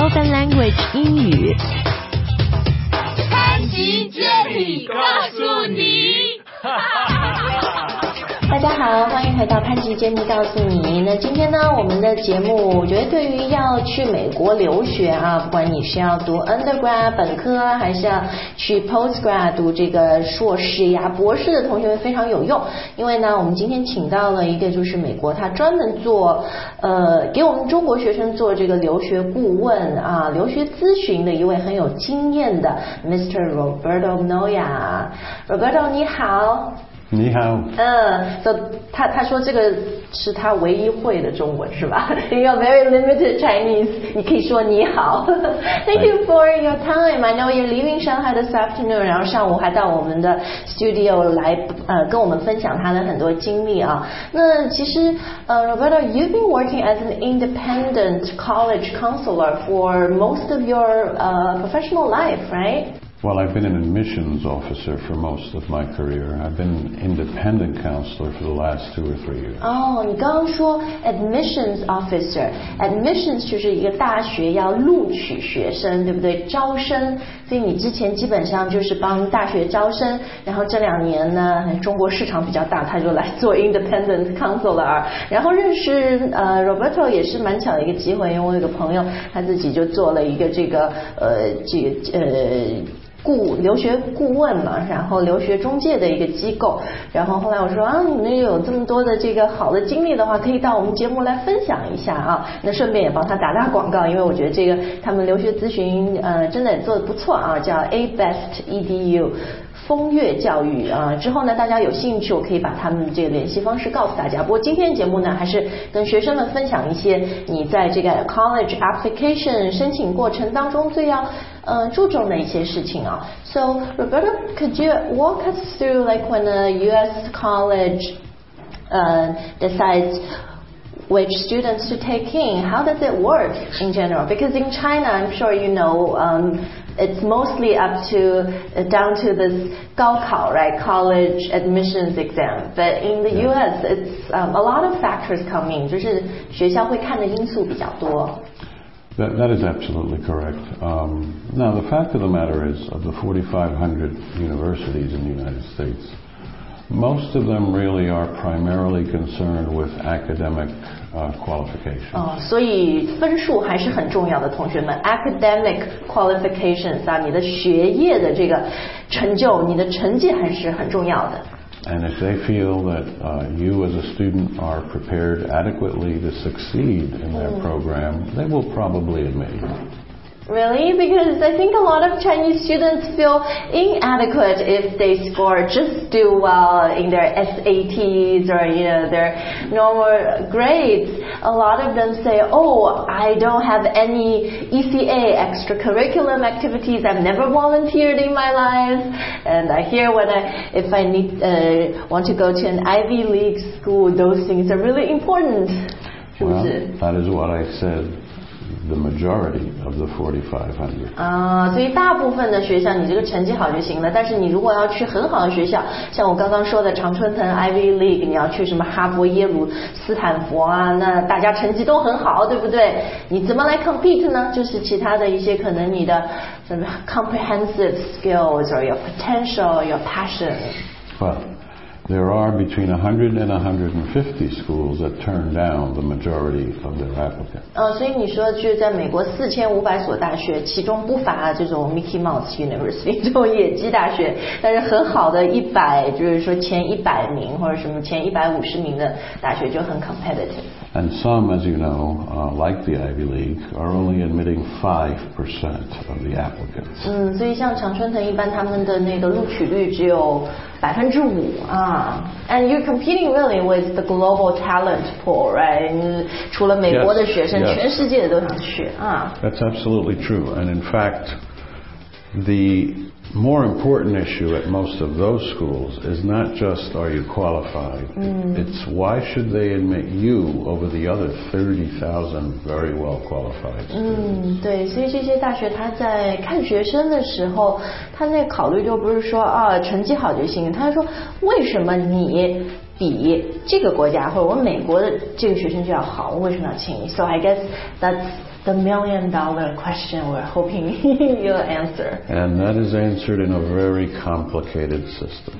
Spoken Language 英语。 潘吉接力告诉你。 大家好，欢迎回到潘吉接力告诉你。那今天呢，我们的节目，我觉得对于要去美国留学啊，不管你是要读 undergrad 本科，还是要去 postgrad 读这个硕士呀、博士的同学们非常有用。因为呢，我们今天请到了一个就是美国，他专门做给我们中国学生做这个留学顾问啊、留学咨询的一位很有经验的 Mr. Roberto Noya。Roberto 你好。 你好。 so 他说这个是他唯一会的中文是吧？You are very limited Chinese， 你可以说你好。Thank you for your time. I know you're leaving Shanghai this afternoon， 然后上午还到我们的 studio 来跟我们分享他的很多经历啊。那其实Roberto, you've been working as an independent college counselor for most of your professional life, right?Well, I've been an admissions officer for most of my career. I've been an independent counselor for the last 2 or 3 years. 哦，你刚刚说 admissions officer， admissions 就是一个大学要录取学生，对不对？招生，所以你之前基本上就是帮大学招生，然后这2年呢，中国市场比较大，他就来做 independent counselor。然后认识Roberto 也是蛮巧的一个机会，因为我有个朋友他自己就做了一个留学顾问嘛，然后留学中介的一个机构，然后后来我说啊，你们有这么多的这个好的经历的话，可以到我们节目来分享一下啊。那顺便也帮他打广告，因为我觉得这个他们留学咨询真的也做得不错啊，叫 A-Best EDU。风月教育啊，之后呢，大家有兴趣，我可以把他们这个联系方式告诉大家。不过今天节目呢，还是跟学生们分享一些你在这个 college application 申请过程当中最要注重的一些事情啊。So Roberto, could you walk us through like when a U.S. college decides which students to take in? How does it work in general? Because in China, I'm sure you know.It's mostly up to down to this 高考, right? College admissions exam. But in the U.S., it's a lot of factors come in. 就是学校会看的因素比较多。 That is absolutely correct. Now, the fact of the matter is, of the 4,500 universities in the United States, most of them really are primarily concerned with academic qualifications. 所以分数还是很重要的，同学们。Academic qualifications 啊，你的学业的这个成就，你的成绩还是很重要的。 And if they feel that you as a student are prepared adequately to succeed in their program, they will probably admit you.Really? Because I think a lot of Chinese students feel inadequate if they just do well in their SATs or their normal grades. A lot of them say, "Oh, I don't have any ECA extracurriculum activities. I've never volunteered in my life." And I hear if I want to go to an Ivy League school, those things are really important. Well, that is what I said.The majority of the 4,500. 所以大部分的学校你这个成绩好就行了，但是你如果要去很好的学校，像我刚刚说的常春藤 Ivy League， 你要去什么哈佛、耶鲁、斯坦福啊，那大家成绩都很好，对不对？你怎么来 compete 呢？就是其他的一些可能你的什么 comprehensive skills or your potential, your passion. Well.There are between 100 and 150 schools that turn down the majority of their applicants. 所以你说就是在美国4500所大学，其中不乏这种 Mickey Mouse University 这种野鸡大学，但是很好的100，就是说前100名或者什么前150名的大学就很 competitive. And some, as you know, like the Ivy League, are only admitting 5% of the applicants. 所以像常春藤一般他们的那个录取率只有5%啊。And you're competing really with the global talent pool, right? 除了美国的学生，全世界的都想去啊。 That's absolutely true. And in fact, the more important issue at most of those schools is not just are you qualified, it's why should they admit you over the other 30,000 very well qualified students. 对，所以这些大学他在看学生的时候，他那考虑就不是说成绩好就行，他说为什么你比这个国家或者我美国的这个学生就要好，我为什么要请你 ？So I guess that's the $1,000,000 question we're hoping you'll answer. And that is answered in a very complicated system.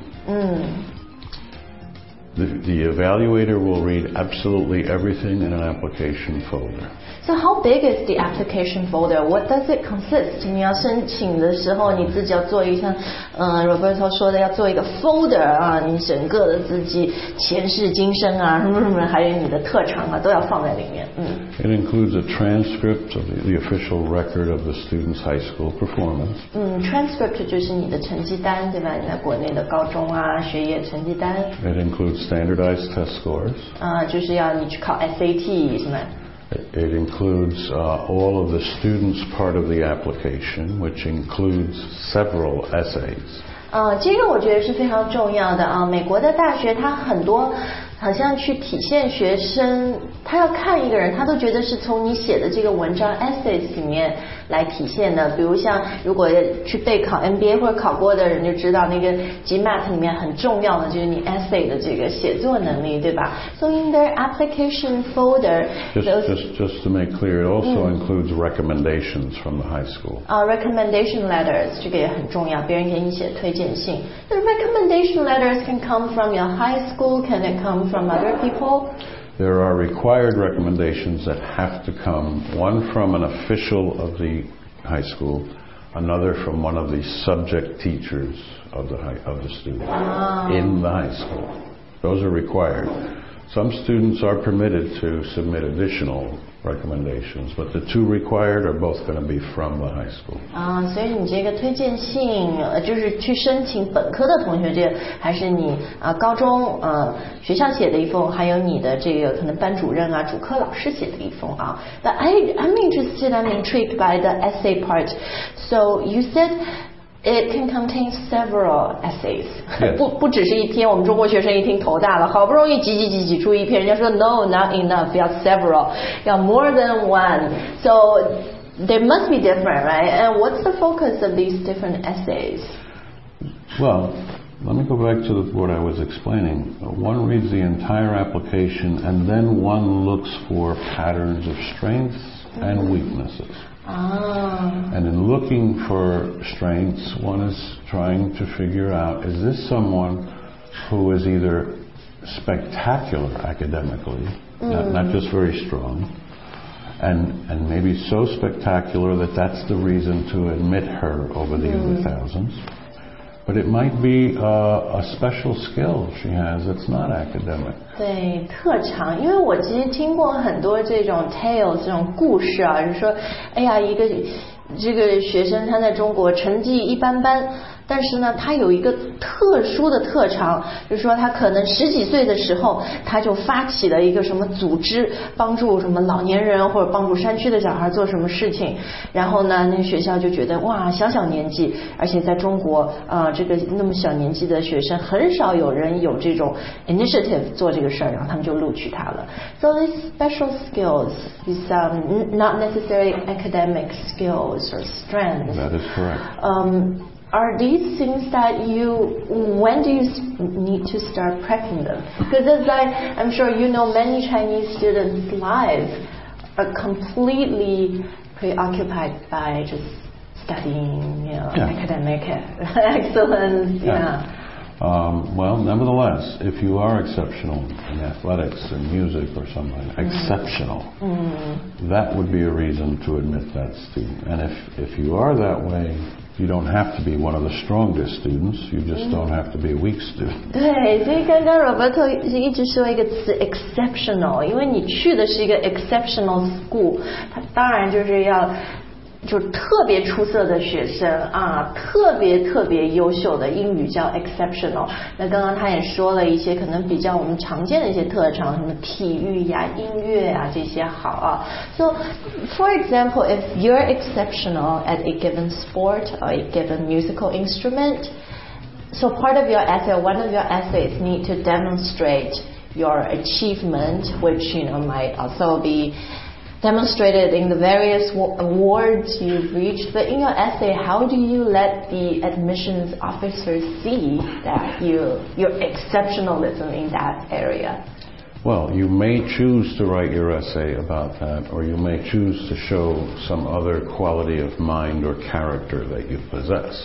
The evaluator will read absolutely everything in an application folder. So how big is the application folder? What does it consist? 你要申请的时候，你自己要做一个Roberto 说的要做一个 folder 啊，你整个的自己前世今生啊，什么什么，还有你的特长啊，都要放在里面。 It includes a transcript of the official record of the student's high school performance. Transcript 就是你的成绩单，对吧？你在国内的高中啊学业成绩单。 It includes standardized test scores. 就是要你去考 SAT 是吗 ？It includes all of the students' part of the application, which includes several essays. 这个我觉得是非常重要的啊。美国的大学它很多好像去体现学生，他要看一个人，他都觉得是从你写的这个文章 essays 里面来体现的。比如像如果去备考 MBA 或者考过的人就知道，那个 GMAT 里面很重要的就是你 essay 的这个写作能力，对吧？ So in their application folder, just to make clear, it also includes recommendations from the high school. Recommendation letters 这个也很重要，别人给你写推荐信。The recommendation letters can come from your high school, can it come from other people? There are required recommendations that have to come, one from an official of the high school, another from one of the subject teachers of the student in the high school. Those are required. Some students are permitted to submit additional recommendations, but the two required are both going to be from the high school. 所以你这个推荐信就是去申请本科的同学，这个还是你高中学校写的一封，还有你的这个可能班主任主课老师写的一封啊。But I'm interested, I'm intrigued by the essay part. So you said it can contain several essays. Yes. 不只是一篇，我们中国学生一听头大了，好不容易挤出一篇，人家说 no, not enough, 要 several, 要 more than one. So they must be different, right? And what's the focus of these different essays? Well, let me go back to what I was explaining. One reads the entire application and then one looks for patterns of strengths and weaknesses. And in looking for strengths, one is trying to figure out, is this someone who is either spectacular academically, not just very strong, and maybe so spectacular that that's the reason to admit her over the other thousands. But it might be a special skill she has that's not academic. 对，特长，因为我其实听过很多这种 tales 这种故事啊，就是说，哎呀，这个学生他在中国成绩一般般，但是呢，他有一个特殊的特长，就是说他可能10几岁的时候，他就发起了一个什么组织，帮助什么老年人或者帮助山区的小孩做什么事情，然后呢，那个学校就觉得哇，小年纪，而且在中国这个那么小年纪的学生，很少有人有这种 initiative 做这个事儿，然后他们就录取他了。So these special skills, these not necessarily academic skills or strengths. That is correct. Are these things that when do you need to start prepping them? Because as I'm sure you know, many Chinese students' lives are completely preoccupied by just studying, academic excellence. Well, nevertheless, if you are exceptional in athletics and music or something, exceptional, that would be a reason to admit that student. And if you are that way, you don't have to be one of the strongest students. You just don't have to be a weak student. 对，所以刚刚 Roberto 一直说一个词 exceptional， 因为你去的是一个 exceptional school， 它当然就是要就特别出色的学生特别优秀的，英语叫 exceptional。那刚刚他也说了一些可能比较我们常见的一些特长，什么体育呀、音乐呀这些好So, for example, if you're exceptional at a given sport or a given musical instrument, so part of your essay, one of your essays need to demonstrate your achievement, which might also be demonstrated in the various awards you've reached, but in your essay, how do you let the admissions officers see that your exceptionalism in that area? Well, you may choose to write your essay about that, or you may choose to show some other quality of mind or character that you possess.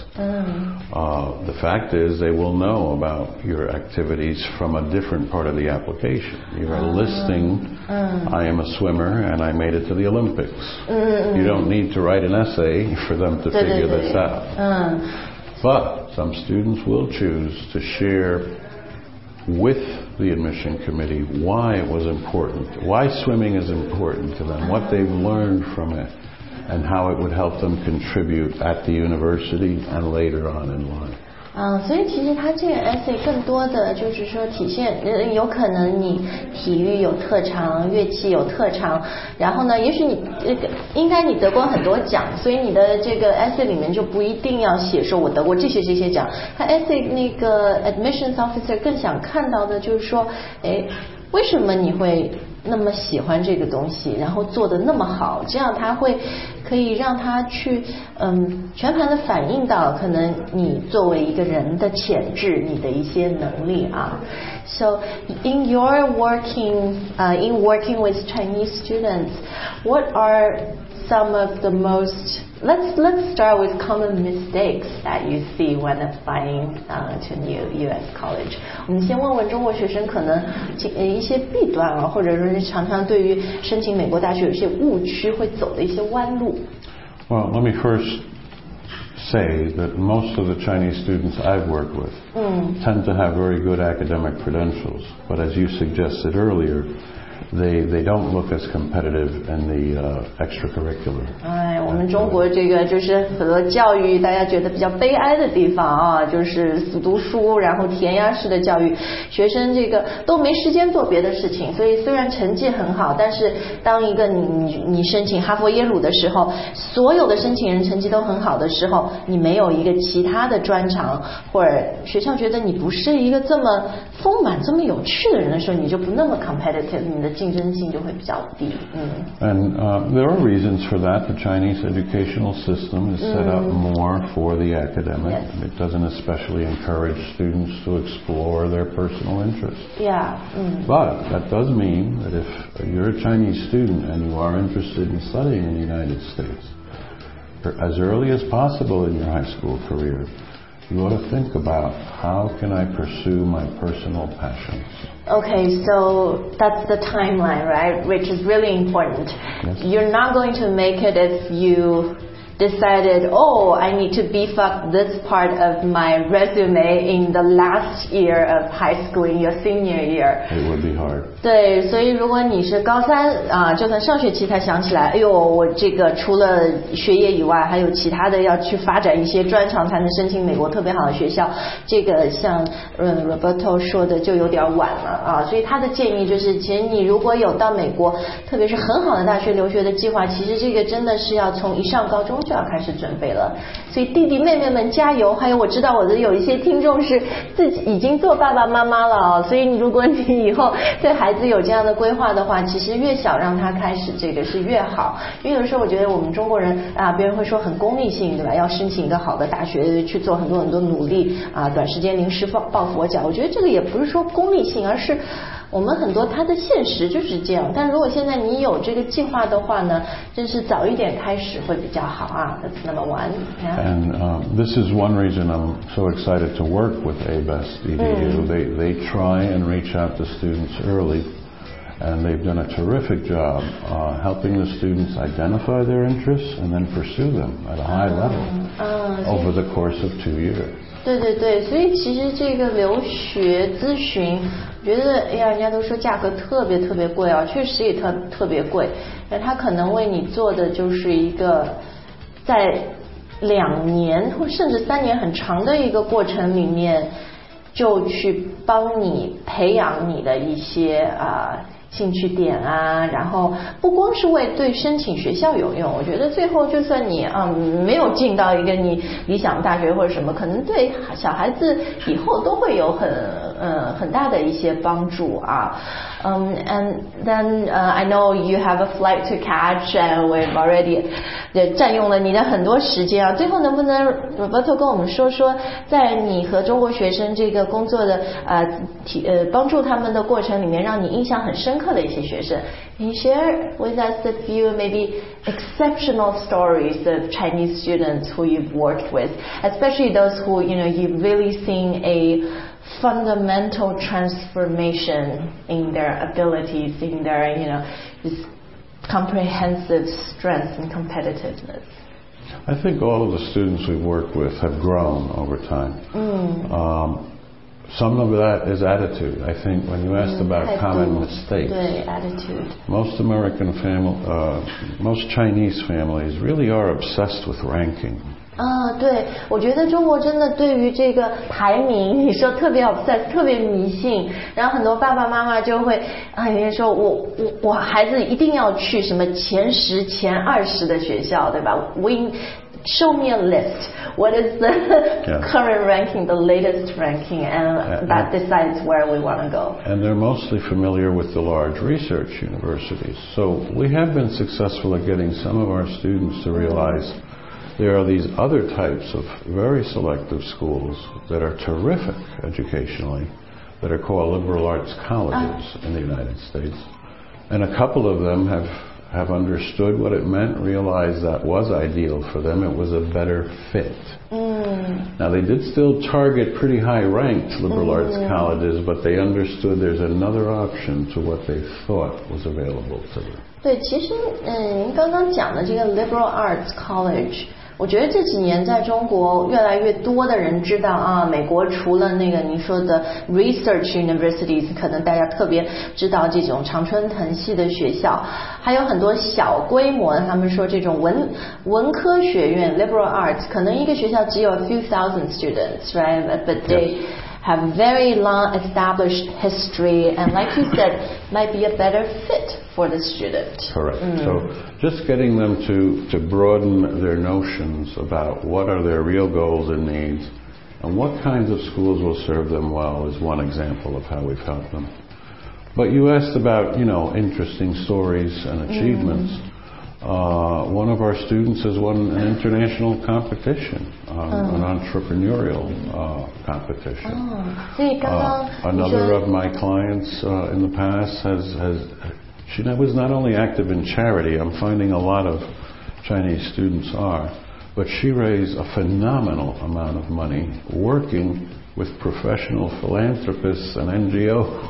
The fact is, they will know about your activities from a different part of the application. You are listing, I am a swimmer and I made it to the Olympics. You don't need to write an essay for them to figure this out. But some students will choose to share with the admission committee why it was important, why swimming is important to them, what they've learned from it, and how it would help them contribute at the university and later on in life. 所以其实他这个 essay 更多的就是说体现，有可能你体育有特长，乐器有特长，然后呢，也许你应该你得过很多奖，所以你的这个 essay 里面就不一定要写说我得过这些奖。他 essay 那个 admissions officer 更想看到的就是说，为什么你会那么喜欢这个东西，然后做得那么好，这样他会可以让他去全盘的反映到可能你作为一个人的潜质，你的一些能力啊。So in your working with Chinese students, what are some of the most Let's start with common mistakes that you see when applying to new U.S. college. 我们先问问中国学生可能一些弊端啊，或者说是常常对于申请美国大学有一些误区会走的一些弯路。 Well, let me first say that most of the Chinese students I've worked with tend to have very good academic credentials, but as you suggested earlier, they don't look as competitive in the extracurricular. 我们中国这个就是很多教育大家觉得比较悲哀的地方啊，就是死读书，然后填鸭式的教育，学生这个都没时间做别的事情，所以虽然成绩很好，但是当一个你申请哈佛耶鲁的时候，所有的申请人成绩都很好的时候，你没有一个其他的专长，或者学校觉得你不是一个这么丰满这么有趣的人的时候，你就不那么 competitive， 你的竞争性就会比较低。 And there are reasons for that. The Chinese educational system is set up more for the academic. Yes. It doesn't especially encourage students to explore their personal interests. Yeah. But that does mean that if you're a Chinese student and you are interested in studying in the United States, as early as possible in your high school career, you ought to think about how can I pursue my personal passions. Okay, so that's the timeline, right? Which is really important. Yes. You're not going to make it if you decided, I need to beef up this part of my resume in the last year of high school, in your senior year. It would be hard. 对，所以如果你是高三就算上学期才想起来，我这个除了学业以外，还有其他的要去发展一些专长才能申请美国特别好的学校，这个像Roberto 说的就有点晚了啊。所以他的建议就是，其实你如果有到美国，特别是很好的大学留学的计划，其实这个真的是要从一上高中就要开始准备了。所以弟弟妹妹们加油！还有我知道我的有一些听众是自己已经做爸爸妈妈了啊，所以如果你以后对孩子有这样的规划的话，其实越小让他开始这个是越好。因为有的时候我觉得我们中国人别人会说很功利性，对吧？要申请一个好的大学去做很多很多努力短时间临时抱佛脚。我觉得这个也不是说功利性，而是我们很多它的现实就是这样。但如果现在你有这个计划的话呢，真是早一点开始会比较好啊。That's number one. Yeah. And this is one reason I'm so excited to work with ABEST EDU. They try and reach out to students early, and they've done a terrific job helping the students identify their interests and then pursue them at a high level over the course of 2 years. 对对对，所以其实这个留学咨询，我觉得人家都说价格特别特别贵啊，确实也特别贵。他可能为你做的就是一个在2年或甚至3年很长的一个过程里面，就去帮你培养你的一些兴趣点然后不光是对申请学校有用，我觉得最后就算你没有进到一个你理想大学或者什么，可能对小孩子以后都会有很大的一些帮助啊。And then I know you have a flight to catch, and we've already 占用了你的很多时间啊。最后能不能 Roberto 跟我们说说，在你和中国学生这个工作的帮助他们的过程里面，让你印象很深刻的一些学生 ？Can you share with us a few maybe exceptional stories of Chinese students who you've worked with, especially those who you've really seen a fundamental transformation in their abilities, in their this comprehensive strength and competitiveness? I think all of the students we've worked with have grown over time. Some of that is attitude. I think when you asked about common mistakes, attitude. Most Chinese families really are obsessed with ranking. 对，我觉得中国真的对于这个排名，你说特别 obsessed， 特别迷信，然后很多爸爸妈妈就会有人说我孩子一定要去什么前10、前20的学校，对吧？Show me a list. What is the current ranking, the latest ranking, and that decides where we want to go. And they're mostly familiar with the large research universities. So we have been successful at getting some of our students to realize there are these other types of very selective schools that are terrific educationally, that are called liberal arts colleges in the United States. And a couple of them have understood what it meant, realized that was ideal for them. It was a better fit. Now, they did still target pretty high-ranked liberal arts colleges, but they understood there's another option to what they thought was available to them. 对，其实您刚刚讲的这个 liberal arts college， 我觉得这几年在中国越来越多的人知道啊，美国除了那个您说的 research universities， 可能大家特别知道这种常春藤系的学校，还有很多小规模的，他们说这种文科学院 liberal arts， 可能一个学校只有 a few thousand students, right? But they have very long established history, and like you said, might be a better fit for the student. Correct. So just getting them to broaden their notions about what are their real goals and needs, and what kinds of schools will serve them well is one example of how we've helped them. But you asked about, interesting stories and achievements. One of our students has won an international competition, an entrepreneurial competition. Another of my clients in the past she was not only active in charity, I'm finding a lot of Chinese students are, but she raised a phenomenal amount of money working with professional philanthropists and NGOs.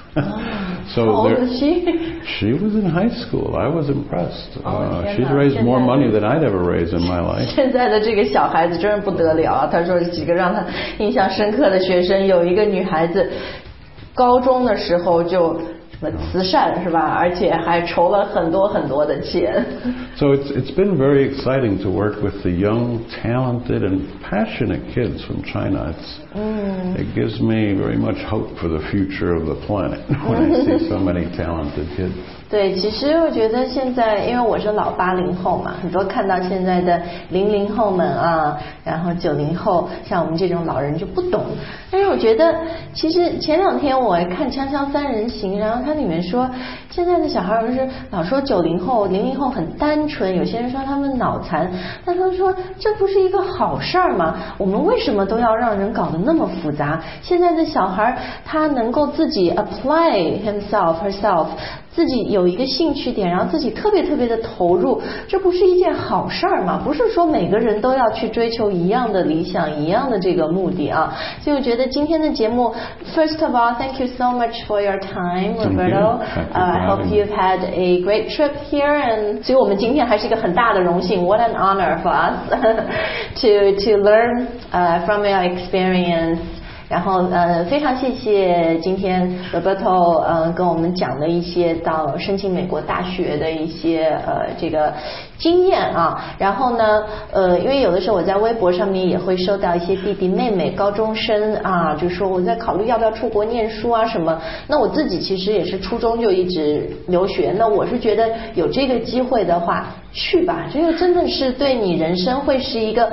So how old was she? She was in high school. I was impressed. She's raised more money than I'd ever raised in my life. 现在的这个小孩子真是不得了啊！他说几个让他印象深刻的学生，有一个女孩子，高中的时候就慈善是吧？而且还筹了很多很多的钱。 So it's been very exciting to work with the young, talented, and passionate kids from China. It gives me very much hope for the future of the planet when I see so many talented kids. 对，其实我觉得现在，因为我是老80后嘛，很多看到现在的00后们啊，然后90后，像我们这种老人就不懂。但是我觉得，其实前2天我看《锵锵三人行》，然后它里面说，现在的小孩儿是老说90后、00后很单纯，有些人说他们脑残，但他说这不是一个好事儿吗？我们为什么都要让人搞得那么复杂？现在的小孩他能够自己 apply herself。自己有一个兴趣点，然后自己特别的投入，这不是一件好事儿吗？不是说每个人都要去追求一样的理想，一样的这个目的啊。所以我觉得今天的节目 ，First of all, thank you so much for your time, Roberto. I hope you've had a great trip here, and 所以我们今天还是一个很大的荣幸。What an honor for us to learn from your experience. 然后非常谢谢今天 Roberto 跟我们讲的一些到申请美国大学的一些这个经验啊。然后呢因为有的时候我在微博上面也会收到一些弟弟妹妹高中生啊，就说我在考虑要不要出国念书啊什么。那我自己其实也是初中就一直留学，那我是觉得有这个机会的话去吧，这个真的是对你人生会是一个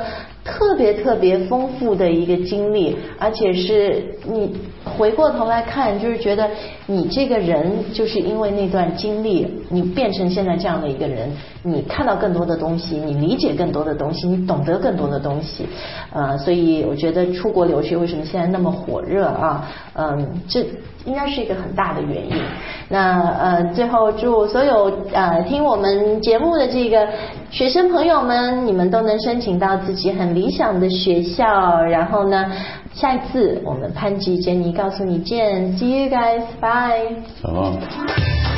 特别特别丰富的一个经历，而且是你回过头来看，就是觉得你这个人就是因为那段经历，你变成现在这样的一个人，你看到更多的东西，你理解更多的东西，你懂得更多的东西，所以我觉得出国留学为什么现在那么火热啊？这应该是一个很大的原因。那最后祝所有听我们节目的这个学生朋友们，你们都能申请到自己很理想的学校。然后呢，下一次我们潘吉珍妮告诉你见 ，See you guys，bye。